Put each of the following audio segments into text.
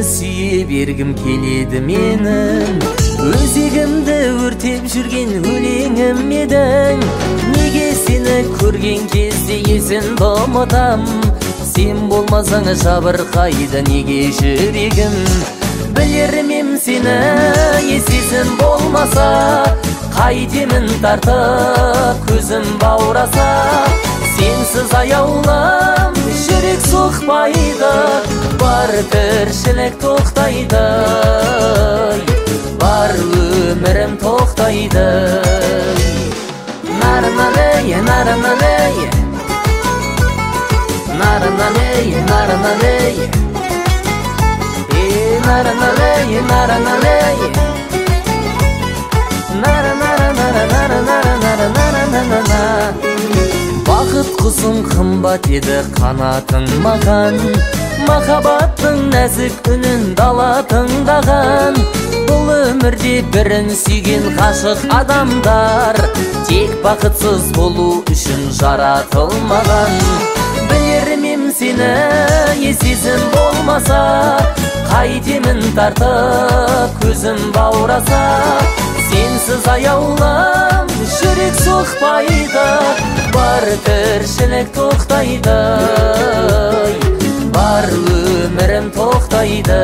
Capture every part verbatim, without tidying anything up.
сүйе бергім келеді менің, өзегімді өртеп жүрген өлеңім едің. Неге сені көрген кезде есін ұмытам, сен болмасаң жабырқайды неге жүрегім. Білермем сені есесін болмаса, қайтемін тартып көзім баураса. Сенсіз аяулым жүрек соқпайды, бар тіршілік тоқтайды, бар өмірім тоқтайды. Нарналей, нарналей, нарналей, нарналей, е нарналей, нарналей, нара нара нара нара нара нара нара нара нара. Бақыт құсым қымбат еді қанатың маған, махаббаттың нәзік үнін дала тыңдаған. Бұл өмірде бірін сүйген ғашық адамдар тек бақытсыз болу үшін жаратылмаған. Білермем сені есесін болмаса, қайтемін тартып көзім баураса. Сенсіз аяулым жүрек соқпайды, бар тіршілік тоқтайды, бар өмірім тоқтайды.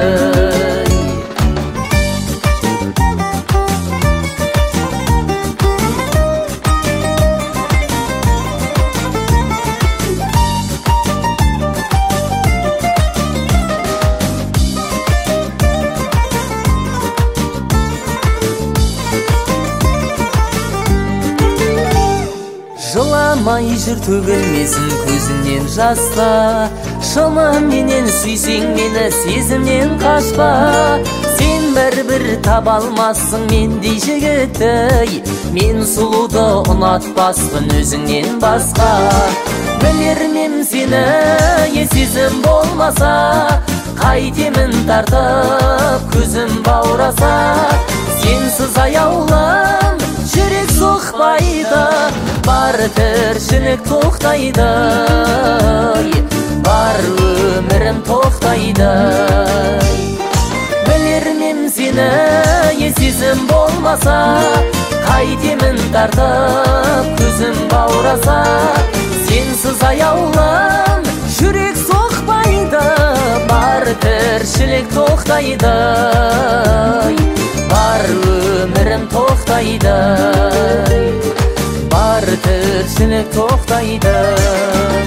Жыламай жүр төгілмесін көзіңнен жаста, шыныменен сүйсең мені сезімнен қашпа. Сен бір-бір таба алмассың мендей жігітті, мен сұлуды ұнатпаспын өзіңнен басқа. Білермем сені есесім болмаса, қайтемін тартып көзім баураса. Сенсіз аяулым жүрек соқпайды, бар тіршілік тоқтайды, бар өмірім тоқтайды. Білермем сені есесім болмаса, қайтемін тартып көзім баураса. Сенсіз аяулым жүрек соқпайды, бар тіршілік тоқтайды, бар өмірім тоқтайды, бар тіршілік тоқтайды.